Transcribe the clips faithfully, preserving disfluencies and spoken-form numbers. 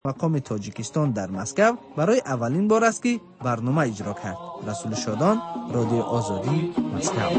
مقام تاجیکستان در مسکو برای اولین بار است که برنامه اجرا کرد. رسول شادان، رادیو آزادی، مسکو.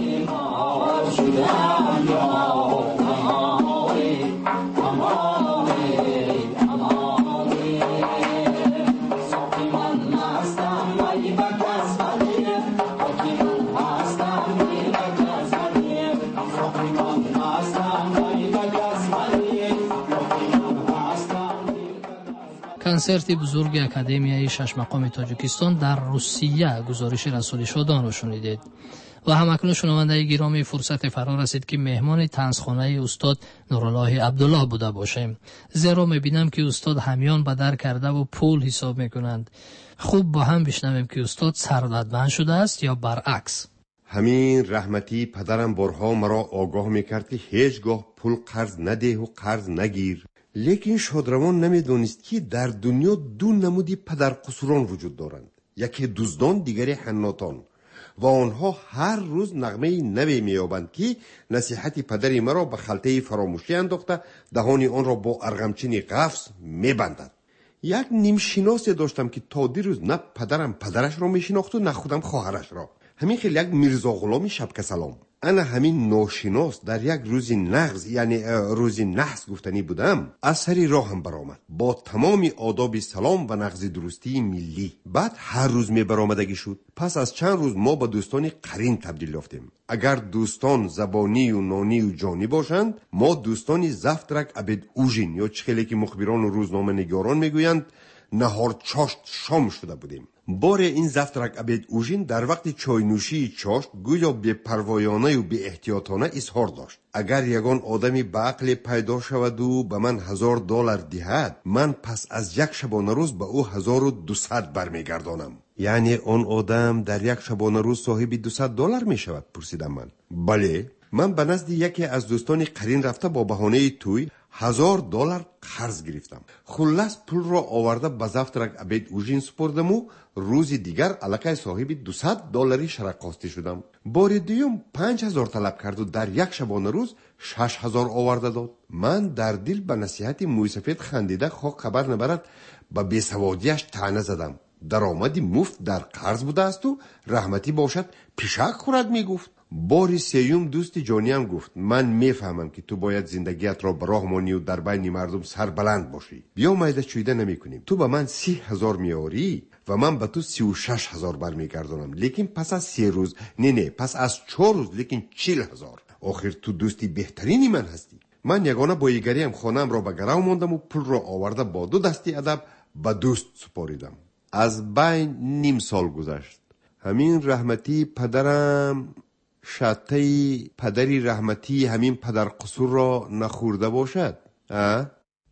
کنسرت بزرگ اکادمیای شش مقام تاجیکستان در روسیه، گزارش رسول شادان رو شنیدید. و همکنون شنونده گرامی فرصت فرا رسید که مهمان طنزخانه استاد نورالله عبدالله بوده باشیم، زیرا میبینم که استاد همیان به در کرده و پول حساب میکنند. خوب با هم بشنویم که استاد ثروتمند شده است یا برعکس. همین رحمتی پدرم بارها مرا آگاه میکرد که هیچگاه پول قرض نده و قرض نگیر. لیکن شادروان نمیدونست که در دنیا دو نمودی پدر قصوران وجود دارند، یکی دزدان، دیگری حناتان، و آنها هر روز نغمه نوی مییابند که نصیحت پدری مرا به خلطه فراموشی انداخته دهان آن را با ارغمچین قفس میبندد. یک نیمشناس داشتم که تا دیروز نه پدرم پدرش را میشناخت و نه خودم خواهرش را. همین خیلی یک میرزا غلامی شبک سلام. انا همین ناشناس در یک روزی نغز، یعنی روزی نحس گفتنی بودم، از سری راهم برآمد با تمام آداب سلام و نغز درستی ملی. بعد هر روز می برآمدگی شد. پس از چند روز ما با دوستانی قرین تبدیل یافتیم. اگر دوستان زبانی و نانی و جانی باشند، ما دوستانی زفترک عبد اوژین یا چخیلی که مخبران و روزنامه نگاران میگویند نهار چاشت شام شده بودیم. بار این زفترک عبد اوژین در وقت چای نوشی چاشت گویا بی پروایانه و بی احتیاطانه اظهار داشت: اگر یگان آدمی به عقل پیدا شود و به من هزار دلار دهد، من پس از یک شبانه روز به او هزار و دوصد برمیگردانم. یعنی آن آدم در یک شبانه روز صاحب دوصد دلار می شود؟ پرسیدم من. بله. من به نزد یکی از دوستانی قرین رفته با بهانه توی هزار دلار قرض گرفتم. خلاص پول را آورده به زفترک عبد اوژین سپردم و روز دیگر الکی صاحب دوصد دلاری شرقاستی شدم. بار دیوم پنج هزار طلب کرد و در یک شبانه روز شش هزار آورده داد. من در دل به نصیحت موسفید خندیده خواه خبر نبرد به بیسوادیش طعنه زدم. درآمدی مفت در قرض بوده است و رحمتی باشد پیشک خورد میگفت. باری سیوم دوست جانیم گفت: من میفهمم که تو باید زندگیت را به راه مانی و در بین مردم سربلند باشی. بیا میده چویده نمی کنیم. تو به من سی هزار میاری و من به تو سی و شش هزار برمیگردانم، لیکن پس از سی روز، نه نه پس از چهار روز، لیکن چیل هزار. آخر تو دوستی بهترینی من هستی. من یگانه بایگریم خانم را به گرو ماندم و پول را آورده با دو دستی ادب به دوست سپاریدم. از بین نیم سال گذشت. همین رحمتی پدرم شاته پدری رحمتی همین پدر قصور را نخورده باشد. اه؟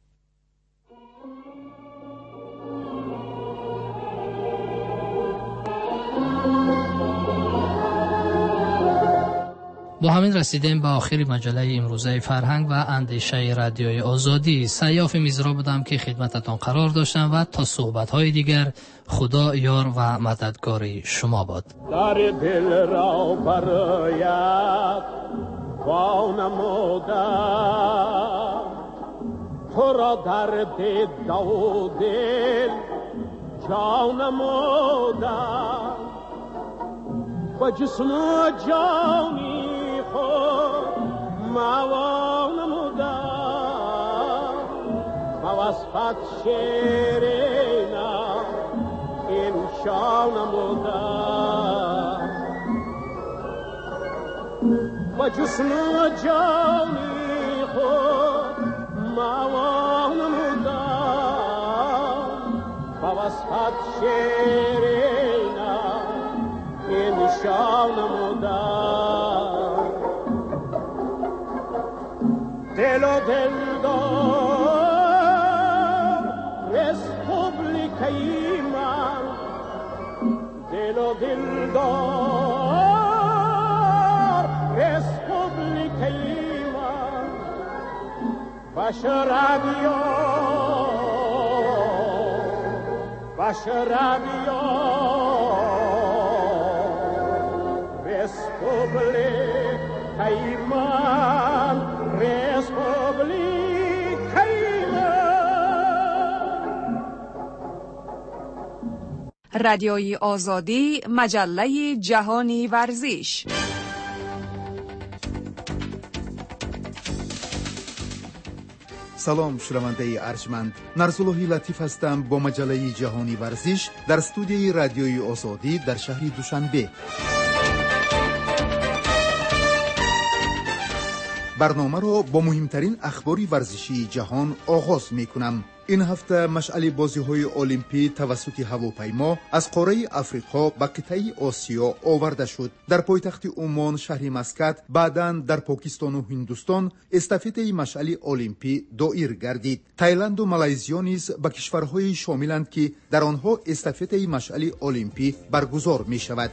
با همین رسیدیم به آخر مجله امروزه فرهنگ و اندیشه رادیوی آزادی. سیاف میزرا بودم که خدمتتان قرار داشتم و تا صحبت‌های دیگر خدا یار و مددگار شما باد. در دل را برایت وانمودم، تو را در دل و دل جانمودم، با جسم و جانی موانمودم، با وصفت شیرینم انشانمودم، با جسم و جانی خود موانمودم، با وصفت شیرینم انشانمودم. دل و دلدار رسپوبلیکای من، دل و دلدار رسپوبلیکای من، بشربیا بشربیا رسپوبلیکای من، رسپوبلیکای من، رادیوی آزادی، مجله جهانی ورزش. سلام شنونده ارجمند، نرسلوحی لطیف هستم با مجله جهانی ورزش در استودیوی رادیوی آزادی در شهر دوشنبه. برنامه را با مهمترین اخبار ورزشی جهان آغاز می کنم. این هفته مشعل بازی‌های المپی توسط هواپیما از قاره افریقا به قطعه آسیا آورده شد. در پایتخت عمان شهر مسقط، بعداً در پاکستان و هندوستان استافته مشعل المپی دایر گردید. تایلند و مالزیا نیز به کشورهای شاملند که در آنها استافته مشعل المپی برگزار می شود.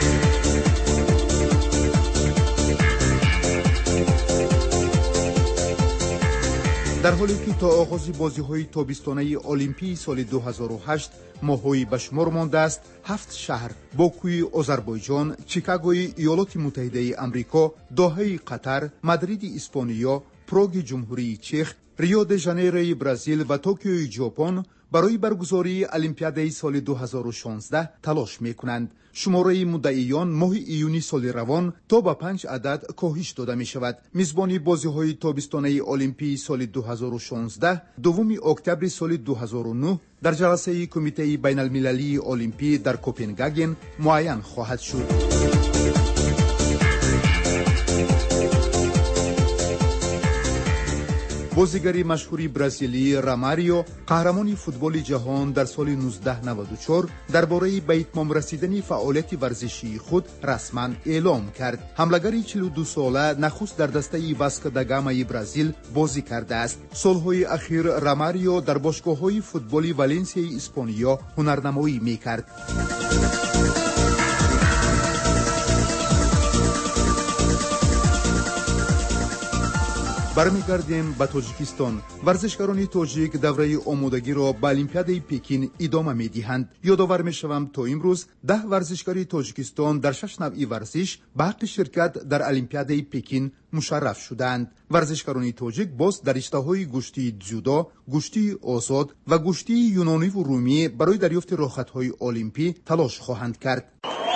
در حالی که تا آغاز بازی‌های تابستانه المپی سال دو هزار و هشت ماه‌هایی به شمار مانده است، هفت شهر باکوی آذربایجان، چیکاگوی ایالات متحده آمریکا، دوحه قطر، مادرید اسپانیا، پراگ جمهوری چک، ریو د ژانیروی برزیل و توکیوی ژاپن برای برگزاری المپیاد سال دو هزار و شانزده تلاش می‌کنند. شماره مدعیان ماه ایونی سال روان تا به پنج عدد کاهش داده می شود. میزبانی بازی‌های تابستانه المپی سال دو هزار و شانزده دوم اکتبر سال دو هزار و نه در جلسه کمیته بین المللی المپی در کوپنهاگن معین خواهد شد. بازیگر مشهور برزیلی راماریو، قهرمان فوتبال جهان در سال نوزده نود و چهار، درباره به اتمام رسیدن فعالیت ورزشی خود رسما اعلام کرد. حمله‌گر چهل و دو ساله نخست در دسته واسکو دا گاما برزیل بازی کرده است. سالهای اخیر راماریو در باشگاه‌های فوتبال والنسیا اسپانیا هنرنمایی می‌کرد. برمیگردیم به تاجیکستان. ورزشکاران تاجیک دوره آمادگی را به المپیاد پکین ادامه می‌دهند. یادآور می‌شوم تا امروز ده ورزشکار تاجیکستان در شش نوع ورزش به حق شرکت در المپیاد پکین مشرف شدند. ورزشکاران تاجیک باز در رشته‌های گشتی جودو، گشتی آزاد و گشتی یونانی و رومی برای دریافت راحت‌های المپی تلاش خواهند کرد.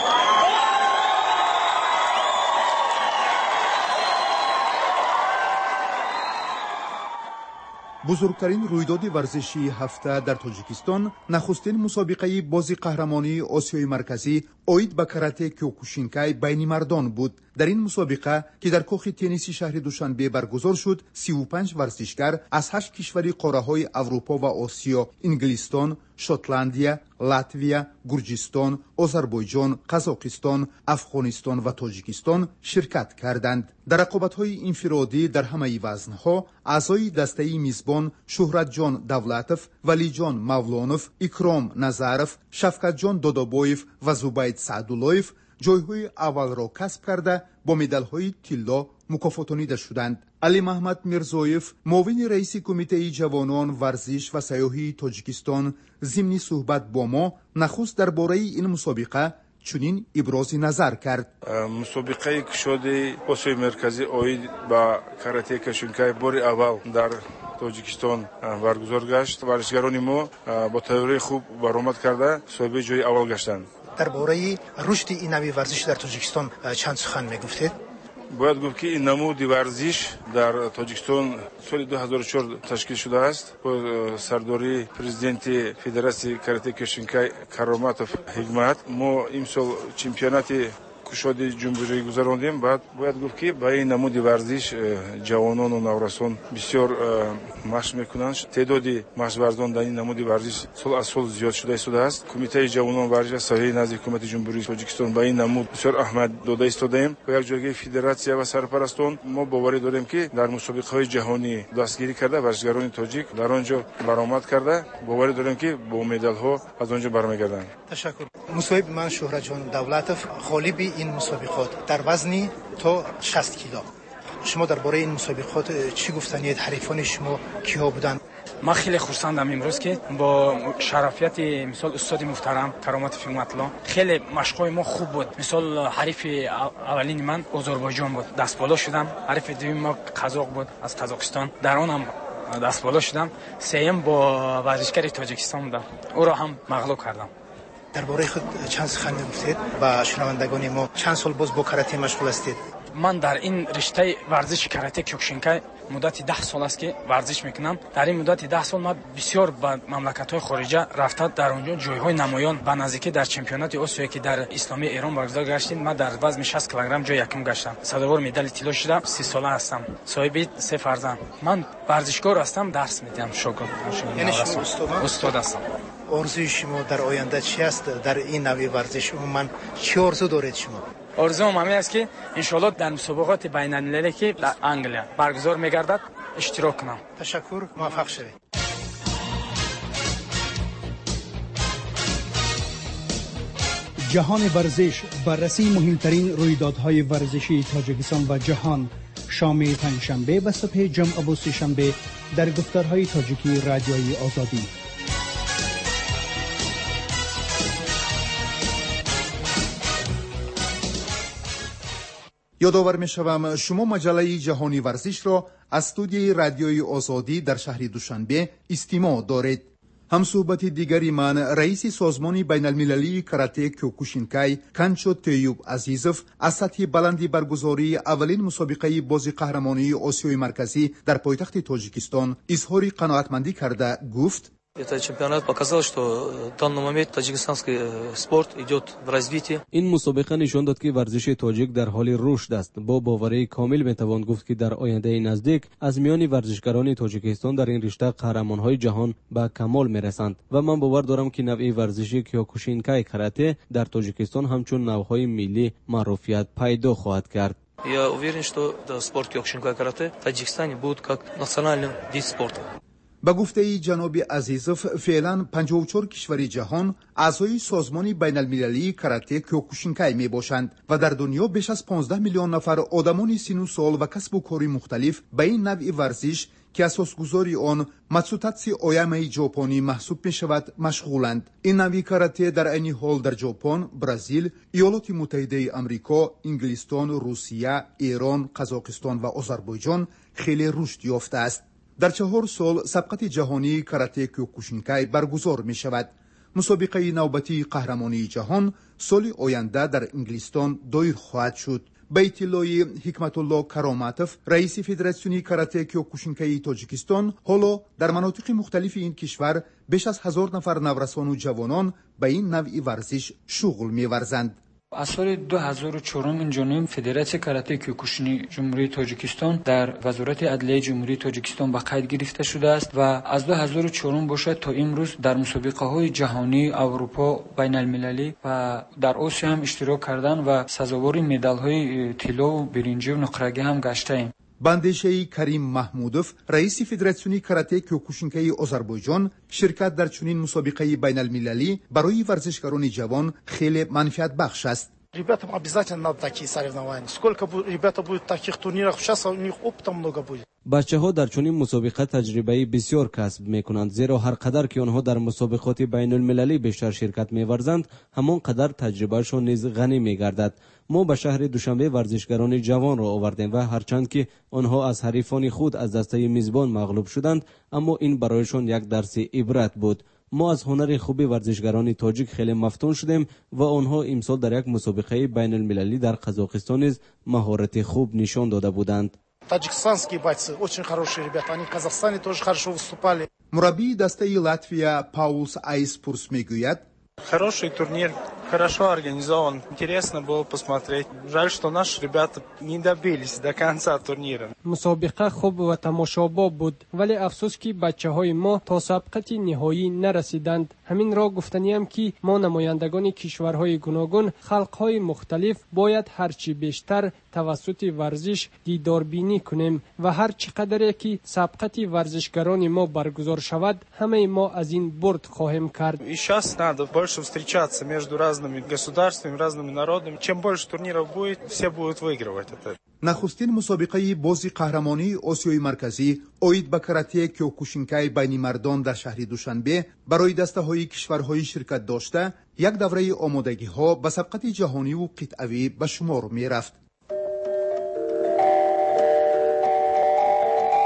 بزرگترین رویداد ورزشی هفته در تاجیکستان نخستین مسابقه بازی قهرمانی آسیای مرکزی اوید به کاراته کیوکوشینکای بین مردان بود. در این مسابقه که در کاخ تنیسی شهر دوشنبه برگزار شد، سی و پنج ورزشکار از هشت کشور قاره‌های اروپا و آسیا، انگلستان، شوتلندیا، لاتویا، گرجستان، آذربایجان، قزاقستان، افغانستان و تاجیکستان شرکت کردند. در رقابت‌های انفرادی در همه وزن‌ها اعضای دسته میزبان شهرت جان دولتوف، ولی جان مولانوف، اکرام نظرف، شفقت جان دادابایف و زبید سعدالله‌ف جایهای اول را کسب کرده با مدال‌های طلا مکافاتانیده شدند. علی محمد میرزایف، معاون رئیس کمیته جوانان ورزش و سیاحی تاجیکستان، ضمن صحبت با ما نخست درباره این مسابقه چنین ابراز نظر کرد. مسابقه کشتی آسیای مرکزی اوید با کاراته کیوکوشینکای بار اول در تاجیکستان برگزار گشت. ورزشکاران ما با تیاری خوب برآمد کرده صاحب جای اول گشتند. درباره رشد این نوع ورزش در تاجیکستان چند سخن میگفتید؟ باید گفت که این نمود ورزش در تاجیکستان سال دو هزار و چهار تشکیل شده است با سرداری پرزیدنت فدراسیون کاراته کیوکوشینکای کراماتوف حکمت. ما امسال چمپیونات کشتی جمهوری گذراندیم. بعد باید گفت که با این نمود ورزش جوانان و نورسان بسیار مشق میکنند. تعداد مشق‌ورزان در این نمود ورزش سال از سال زیاد شده شده است. کمیته جوانان ورزش ساحلی نزد حکومت جمهوری تاجیکستان با این نمود بسیار اهمیت داده ایستادیم. و یک جایگاه فدراسیون و سرپرستان ما باوری داریم که در مسابقه‌های جهانی دستگیری کرده ورزشکاران تاجیک در آنجا برآمد کرده. باوری داریم که با مدال‌ها از آنجا برمیگردند. تشکر. مصاحب من شهرت جان دولتوف، غالب این مسابقات در وزن تا شصت کیلو. شما درباره این مسابقات چی گفتنید؟ حریفان شما کیا بودند؟ من خیلی خرسندم امروز که با شرافیت مثال استاد محترم کرامات فیلماتلا خیلی مشقای ما خوب بود. مثال حریف اولین من آذربایجان بود، دست بالا شدم. حریف دوم ما قزاق بود از قزاقستان، در آنم دست بالا شدم. سوم با ورزشکار تاجیکستان بودم، او را هم مغلوب کردم. درباره خود چند سخن میگفتید با شنوندگان ما؟ چند سال باز با کاراته مشغول هستید؟ من در این رشته ورزش کاراته کیوکوشینکای مدت ده سال است که ورزش میکنم. در این مدت ده سال من بسیار به مملکت‌های خارجه رفته، در اونجا جایهای نمایان به نزدیکی در چمپیونات آسیا که در اسلامی ایران برگزار گشتیم. من در وزن شصت کیلوگرم جای یکم گشتم. صدور مدال طلا شدم. سی ساله هستم. صاحب سه فرزند. من ورزشکار هستم، درس میدم، شاگرد. یعنی شما استاد؟ استاد هستم. آرزوی شما در آینده چی است در این نوع ورزش؟ عموما چی آرزو دارید شما؟ آرزوم همین است که انشالله در مسابقات بین المللی که در انگلیس برگزار میگردد اشتراک کنم. تشکر، موفق شوید. جهان ورزش، بررسی مهمترین رویدادهای ورزشی تاجیکستان و جهان، شام پنجشنبه و صبح جمعه و سه‌شنبه در گفتارهای تاجیکی رادیوی آزادی. یادآور می‌شوم شما مجله جهانی ورزش را از استودیوی رادیوی آزادی در شهر دوشنبه استماع دارید. همصحبت دیگری من رئیس سازمان بین المللی کاراته کیوکوشینکای کنچو تیوب عزیزوف از سطح بلندی برگزاری اولین مسابقه بازی قهرمانی آسیای مرکزی در پایتخت تاجیکستان اظهار قناعتمندی کرده گفت: Этот чемпионат показал, что в данный момент таджикистанский спорт идет в развитии. این مسابقه نشان داد که ورزش تاجیک در حال رشد است. با باوری کامل میتوان گفت که در آینده نزدیک از میان ورزشکاران تاجیکستان در این رشته قهرمان‌های جهان به کمال میرسند و من باور دارم که نوع ورزشی کیوکوشینکای کاراته در تاجیکستان همچون نوع‌های ملی معروفیت پیدا خواهد کرد. Я уверен, что спорт киокушинкай карате в Таджикистане будет как национальный вид спорта. با گفته جناب عزیزوف فعلا پنجاه و چهار کشور جهان اعضای سازمان بین المللی کاراته کیوکوشینکای می باشند و در دنیا بیش از پانزده میلیون نفر آدمان سن و سال و کسب و کار مختلف به این نوع ورزش که اساسگذاری آن ماتسوتاتسو اویاما ژاپنی محسوب می شود مشغولند. این نوع کاراته در عین حال در ژاپن، برزیل، ایالات متحده آمریکا، انگلستان، روسیه، ایران، قزاقستان و آذربایجان خیلی رشد یافته است. در چهار سال سبقت جهانی کاراته کیوکوشینکای برگزار می شود. مسابقه نوبتی قهرمانی جهان سال آینده در انگلستان دایر خواهد شد. به اطلاع حکمت الله کراماتوف، رئیس فدراسیون کاراته کیوکوشینکای تاجیکستان، حالا در مناطق مختلف این کشور بیش از هزار نفر نورسان و جوانان به این نوع ورزش شغل می ورزند. از سال دو هزار و چهار این جانب فدراسیون کاراته کیوکوشینی جمهوری تاجیکستان در وزارت عدلیه جمهوری تاجیکستان به قید گرفته شده است و از دو هزار و چهار باشد تا امروز در مسابقه های جهانی، اروپا، بین المللی و در آسیا هم اشتراک کردن و سزاوار مدال های طلا و برنجی و نقره‌ای هم گشته ایم. بندشه کریم محمودوف، رئیس فدراسیون کاراته کیوکوشینکای آذربایجان، شرکت در چنین مسابقه بین المللی برای ورزشکاران جوان خیلی منفعت بخش است. Ребятам обязательно надо такие соревнования. Сколько ребята будет в таких турнирах, сейчас у них опыта много будет. بچه ها در چنین مسابقه تجربه بسیار کسب می کنند، زیرا هر قدر که آنها در مسابقات بین المللی بیشتر شرکت می ورزند همان قدر تجربهشان نیز غنی می گردد. ما به شهر دوشنبه ورزشکاران جوان را آوردیم و هرچند که آنها از حریفان خود از دسته میزبان مغلوب شدند، اما این برایشان یک درس عبرت بود. ما از هنر خوب ورزشکاران تاجیک خیلی مفتون شدیم و آنها امسال در یک مسابقه بین المللی در قزاقستان نیز مهارت خوب نشان داده بودند. Таджикистанские бойцы очень хорошие ребята, они в Казахстане тоже хорошо выступали. مربی دسته لاتвия Паулс Айспурс میگوید: Хороший турнир, хорошо организован, интересно было посмотреть. Жаль, что наши ребята не добились до конца турнира. مسابقه خوب و تماشابا بود، ولی افسوس که بچه‌های ما تا سبقت نهایی نرسیدند. همین را گفتنیم که ما نمایندگان کشورهای گوناگون، خلق‌های مختلف باید هرچی بیشتر توسط ورزش دیداربینی کنیم و هر چقدر که سبقت ورزشکاران ما برگزار شود، همه ما از این برد خواهیم کرد. И сейчас надо больше встречаться между разными государствами, разными народами. Чем больше турниров будет, все будут выигрывать это. نخستین مسابقه بازی قهرمانی آسیای مرکزی اوید به کاراته کیوکوشینکای بین مردان در شهر دوشنبه برای دسته های کشورهای شرکت داشته یک دوره آمادگی ها به سبقت جهانی و قطعوی به شمار می رفت.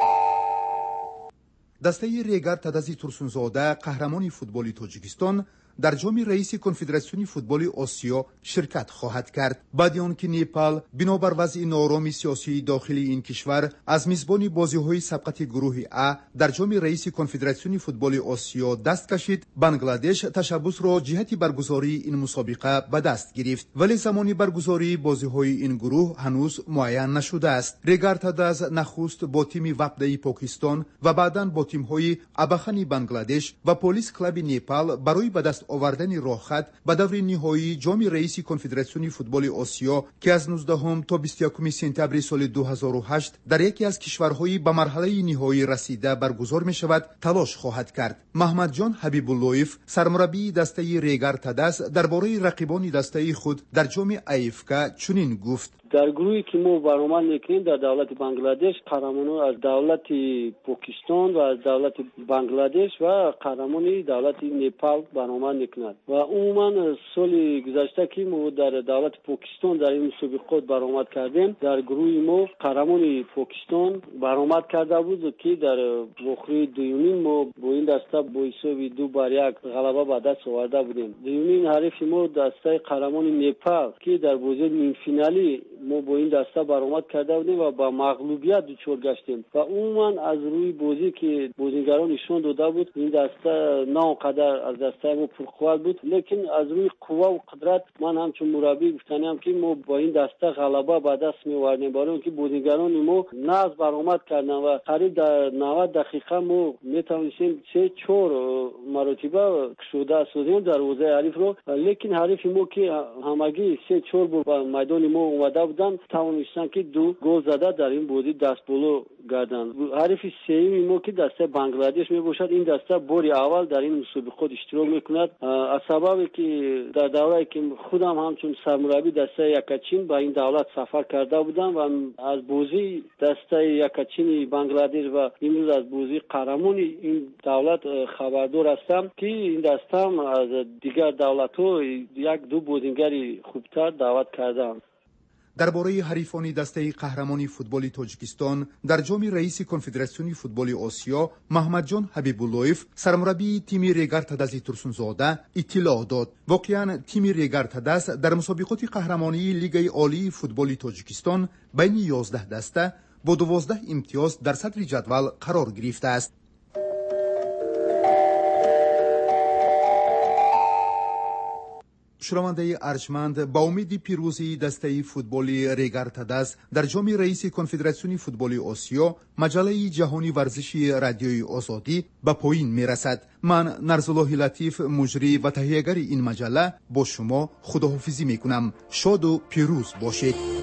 دسته ریگر تدازی ترسونزاده قهرمانی فوتبالی تاجیکستان در جام رئیس کنفدراسیون فوتبال آسیا شرکت خواهد کرد. بعد آنکه نیپال بنابر وضع ناآرام سیاسی داخلی این کشور از میزبانی بازی‌های سبقت گروه ا در جام رئیس کنفدراسیون فوتبال آسیا دست کشید، بنگلادش تشبث را جهت برگزاری این مسابقه به دست گرفت، ولی زمان برگزاری بازی‌های این گروه هنوز معین نشده است. ریگارتاداز نخست با تیم وپدای پاکستان و بعداً با تیم‌های اباخانی بنگلادش و پلیس کلاب نیپال برای به دست آوردن راهخط به دور نهایی جام رئیس کنفدراسیون فوتبال آسیا که از نوزدهم تا بیست و یکم سپتامبر سال دو هزار و هشت در یکی از کشورهای به مرحله نهایی رسیده برگزار می شود تلاش خواهد کرد. محمد جان حبیب اللهیف سرمربی دسته ریگارتاداز درباره رقیبان دسته خود در جام ایفکا چنین گفت: در گروهی که ما برآمد میکنیم در دولت بنگلادش قهرمانان از دولت پاکستان و از دولت بنگلادش و قهرمانی دولت نیپال برآمد میکنند و عموما سال گذشته که ما در دولت پاکستان در این مسابقات برآمد کردیم، در گروه ما قهرمانی پاکستان برآمد کرده بود که در بخری دومین ما با این دسته با حساب دو بر یک غلبه به دست آورده بودیم. دومین حریف ما دسته قهرمان نیپال که در بازی نیم فینالی ما با این دسته برآمد کرده بودیم و با مغلوبیت دچار گشتیم و عموما از روی بازی که بازیگران نشون داده بود این دسته نه آنقدر از دسته ما پرقوت بود، لیکن از روی قوه و قدرت من همچون مربی گفتنیم که ما با این دسته غلبه به دست می‌آوردیم، برای اینکه بازیگران ما ناز برآمد کردن و قریب در نود دقیقه ما میتونستیم سه چهار مرتبه شده سازیم دروازه حریف رو، لیکن حریف ما که همگی سه چهار بار میدان ما اومده بودن توانستن که دو گل زده در این بازی دست بالو گردن. حریف سوم ما که دسته بنگلادش می باشد، این دسته باری اول در این مسابقات اشتراک میکند از سببی که در دوره‌ای که خودم همچون سرمربی دسته یکاچین با این دولت سفر کرده بودم و از بازی دسته یکاچین بنگلادش و امروز از بازی قهرمان این دولت خبردار هستم که این دسته هم از دیگر دولت‌ها یک دو بازیگر خوبتر دعوت کردم. درباره حریفان دسته قهرمانی فوتبال تاجیکستان در جام رئیس کنفدراسیون فوتبال آسیا محمد جان حبیب اللهیف سرمربی تیم ریگارتاداز ترسونزاده اطلاع داد. واقعا تیم ریگارتاداز در مسابقات قهرمانی لیگ عالی فوتبال تاجیکستان بین یازده دسته با دوازده امتیاز در صدر جدول قرار گرفته است. شنونده ارجمند، با امید پیروزی دسته فوتبال ریگارتاداز در جام رئیس کنفدراسیون فوتبال آسیا، مجله جهانی ورزشی رادیوی آزادی به پایین میرسد. من نرزالله لطیف مجری و تهیه‌گر این مجله با شما خداحافظی میکنم. شاد و پیروز باشید.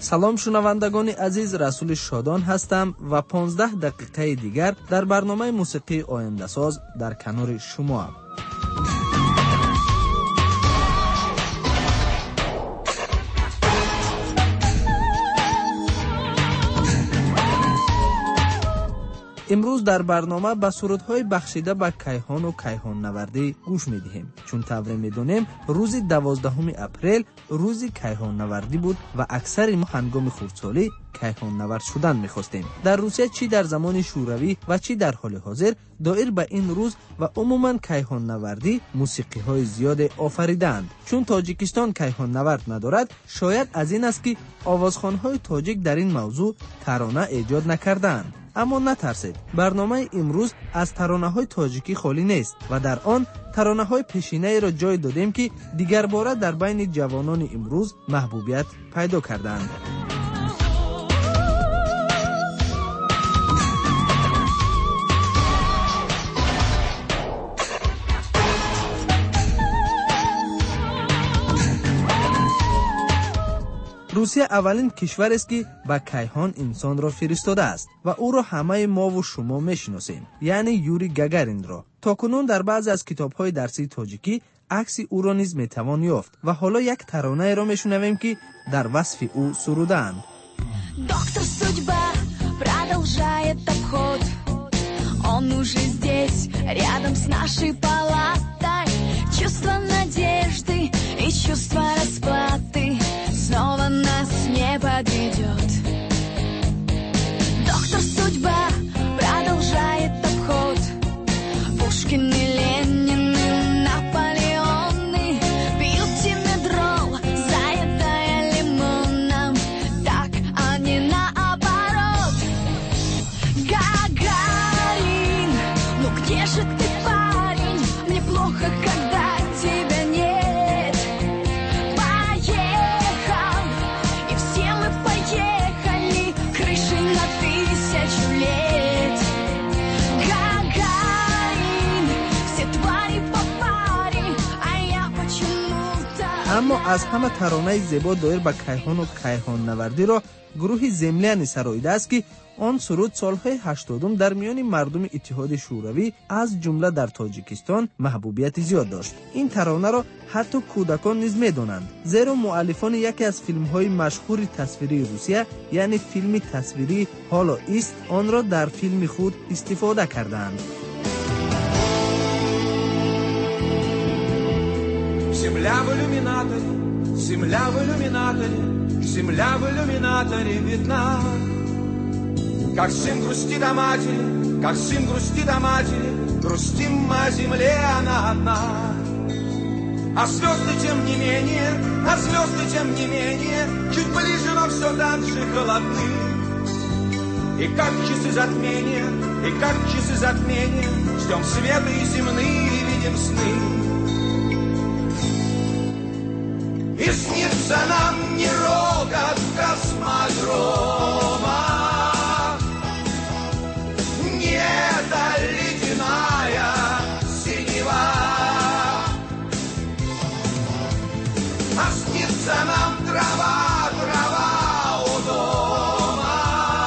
سلام شنوندگان عزیز، رسول شادان هستم و پانزده دقیقه دیگر در برنامه موسیقی آینده ساز در کنار شما ام. امروز در برنامه به سرودهای بخشیده به کیهان و کیهان نوردی گوش می‌دهیم، چون طور می‌دانیم روز دوازدهم اپریل روز کیهان نوردی بود و اکثر ما هنگام خردسالی کیهان نورد شدن می‌خواستیم. در روسیه چی در زمان شوروی و چی در حال حاضر دایر به این روز و عموما کیهان نوردی موسیقی‌های زیاد آفریدند. چون تاجیکستان کیهان نورد ندارد، شاید از این است که آوازخوان‌های تاجیک در این موضوع ترانه ایجاد نکردند. اما نترسید، برنامه امروز از ترانه‌های تاجیکی خالی نیست و در آن ترانه‌های پیشینه‌ای را جای دادیم که دیگر باره در بین جوانان امروز محبوبیت پیدا کردند. روسیه اولین کشور است که به کیهان انسان را فرستاده است و او را همه ما و شما میشناسیم، یعنی یوری گاگارین را. تاکنون در بعضی از کتاب‌های درسی تاجیکی عکس او را نیز میتوان یافت و حالا یک ترانه را میشنویم که در وصف او سرودند. Доктор судьба продолжает обход. Он уже здесь, рядом с нашей палатой. Чувство надежды и чувство расплаты снова нас не подведет. Доктор судьба продолжает обход. Пушкин и Ленин и Наполеоны пьют тимедрол, заедая лимоном. Так, а не наоборот. Гагарин, ну где же ты, парень? Мне плохо, когда тебя нет. Поехал, и все мы поехали крышей на тысячу лет. Гагарин, все твари по паре, а я почему-то... اما از همه ترانه زیبا دایر به کیهان و کیهان نوردی را گروه زملیان سراییده است که آن سرود سالهای هشتادم در میان مردم اتحاد شوروی از جمله در تاجیکستان محبوبیت زیاد داشت. این ترانه را حتی کودکان نیز میدانند، زیرا مؤلفان یکی از فیلم‌های مشهور تصویری روسیه یعنی فیلم تصویری هالو ایست آن را در فیلم خود استفاده کردند. Земля в иллюминаторе, земля в иллюминаторе, земля в иллюминаторе видна. Как сын грустит о матери, как сын грустит о матери, грустим мы о земле, она одна. А звезды тем не менее, а звезды тем не менее, чуть ближе, но все так же холодны. И как часы затмения, и как часы затмения, ждем света и земные, и видим сны. И снится нам не рокот космодрома, не эта ледяная синева, а снится нам трава, трава у дома,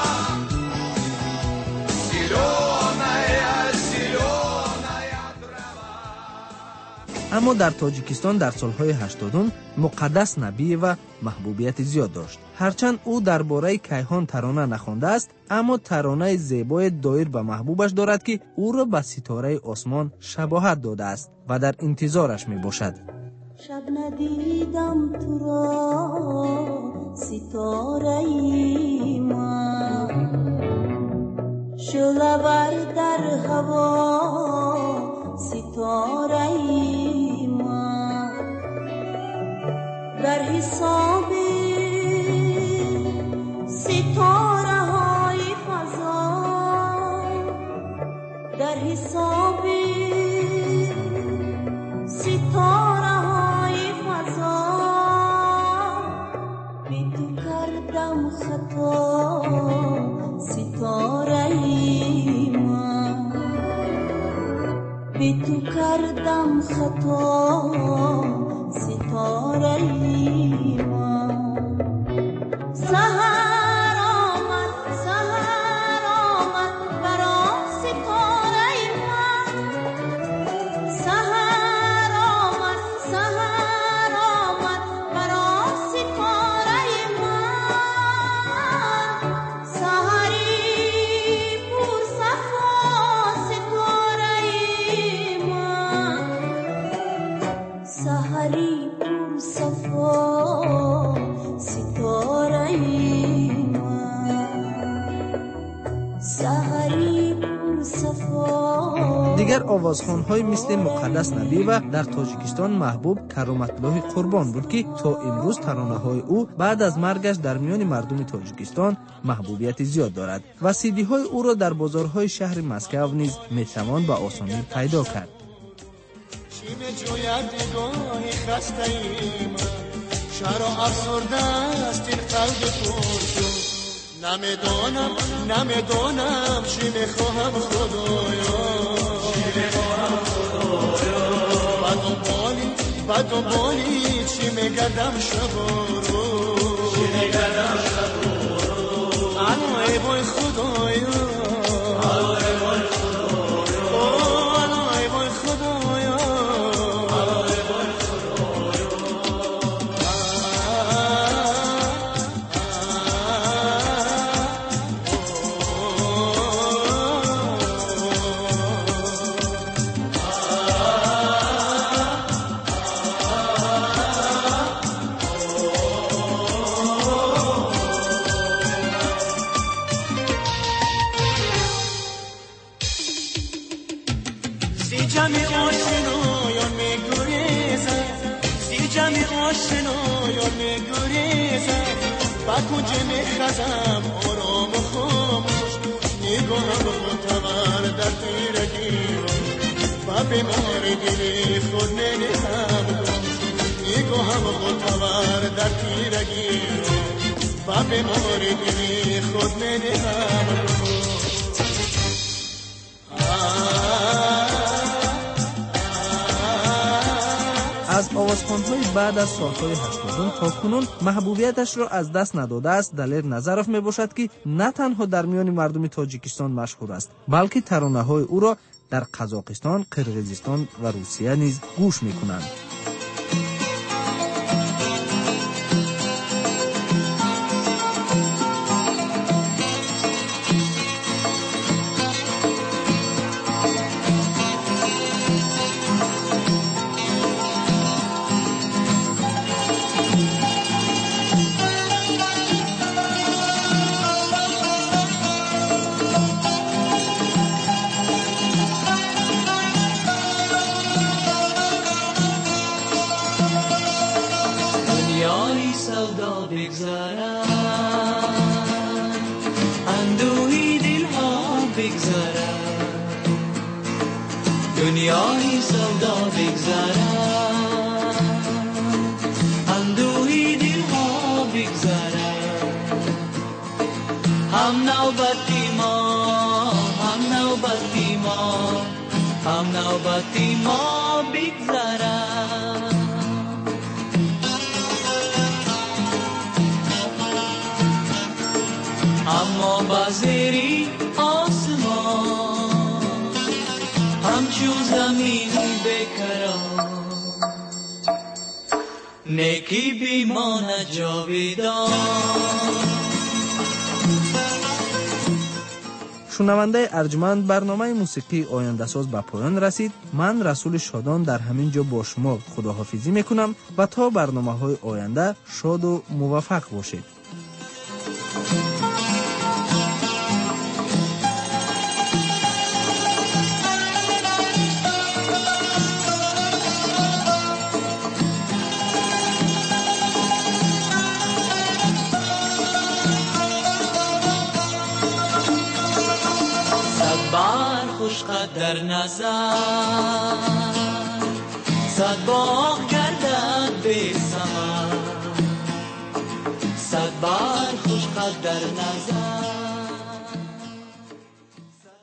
зеленая, зеленая трава. اما در تاجیکستان در سالهای هشتادم مقدس نبی و محبوبیت زیاد داشت. هرچند او درباره کیهان ترانه نخوانده است، اما ترانه زیبای دایر به محبوبش دارد که او را به ستاره آسمان شباهت داده است و در انتظارش می باشد. شب ندیدم تو را ستاره ای من، شعله‌ور در هوا ستاره ای من، در حساب ستاره های فضا، در حساب ستاره های فضا، بی تو کردم خطا ستاره ای من، بی تو کردم خطا ستاره ای من. دیگر آوازخوان‌های مثل مقدس نبی و در تاجیکستان محبوب کرامت‌الله قربان بود که تا امروز ترانه‌های او بعد از مرگش در میان مردم تاجیکستان محبوبیت زیاد دارد و سیدی‌های او را در بازارهای شهر مسکو نیز می‌توان به آسانی پیدا کرد. شهر افسرده است این قلب پرجو نمیدانم نمیدانم چی میخواهم خدایا چی میخواهم خدایا با دنبالی با دنبالی چی میگردم شب و روز چی میگردم شب و روز الو ای وای خدایا الو ای وای خدایا الو ای وای خدایا الو ای وای کنج میخزم آرام و خاموش نگاهم معتبر در تیرگی و بیمار دلی خود ننهم نگاهم معتبر در تیرگی و بیمار دلی خود ننهم از آوازخوان‌های بعد از سال‌های هشتادم تا کنون محبوبیتش را از دست نداده است. دلیر نظرف میباشد که نه تنها در میان مردم تاجیکستان مشهور است، بلکه ترانه‌های او را در قزاقستان، قرقیزستان و روسیه نیز گوش می‌کنند. دنیای سودا بگذرد اندوهی دلها بگذرد هم نوبتی ما هم نوبتی ما هم نوبتی ما بگذرد اما بازری آسمان همچون زمین بکران نیکی بیمانه جاویدان. شنونده ارجمند، برنامه موسیقی آینده ساز به پایان رسید. من رسول شادان در همین جا با شما خداحافظی میکنم و تا برنامه های آینده شاد و موفق باشید. در نظر صد باغ گردد بی ثمر صد بار خوش قد در نظر